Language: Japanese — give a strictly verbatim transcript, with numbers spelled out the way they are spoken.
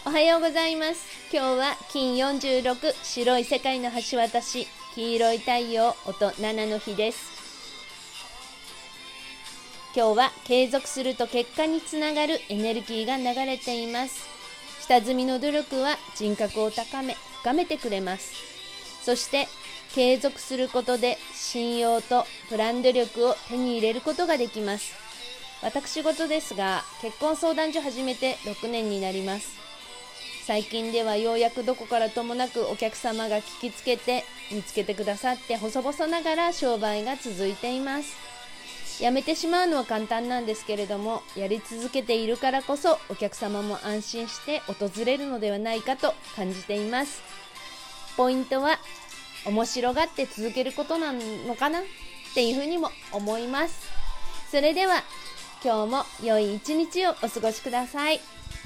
おはようございます。今日は金よんじゅうろく、白い世界の橋渡し、黄色い太陽、音ななの日です。今日は継続すると結果につながるエネルギーが流れています。下積みの努力は人格を高め、深めてくれます。そして継続することで信用とブランド力を手に入れることができます。私事ですが、結婚相談所始めてろくねんになります。最近ではようやくどこからともなくお客様が聞きつけて見つけてくださって、細々ながら商売が続いています。やめてしまうのは簡単なんですけれども、やり続けているからこそお客様も安心して訪れるのではないかと感じています。ポイントは面白がって続けることなのかなっていうふうにも思います。それでは今日も良い一日をお過ごしください。